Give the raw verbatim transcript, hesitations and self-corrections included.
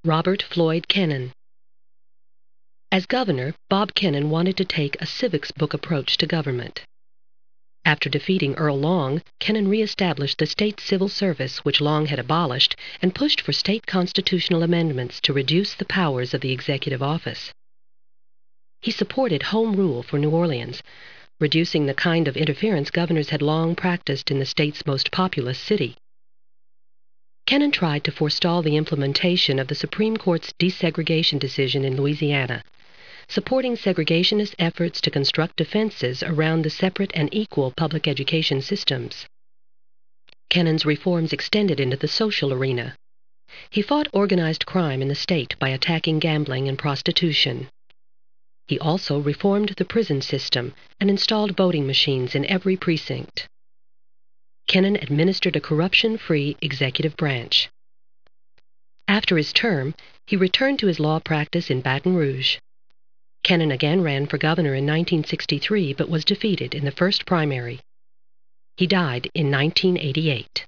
Robert Floyd Kennon. As governor, Bob Kennon wanted to take a civics book approach to government. After defeating Earl Long, Kennon reestablished the state civil service, which Long had abolished, and pushed for state constitutional amendments to reduce the powers of the executive office. He supported home rule for New Orleans, reducing the kind of interference governors had long practiced in the state's most populous city. Kennon tried to forestall the implementation of the Supreme Court's desegregation decision in Louisiana, supporting segregationist efforts to construct defenses around the separate and equal public education systems. Kennon's reforms extended into the social arena. He fought organized crime in the state by attacking gambling and prostitution. He also reformed the prison system and installed voting machines in every precinct. Kennon administered a corruption-free executive branch. After his term, he returned to his law practice in Baton Rouge. Kennon again ran for governor in nineteen sixty-three but was defeated in the first primary. He died in nineteen eighty-eight.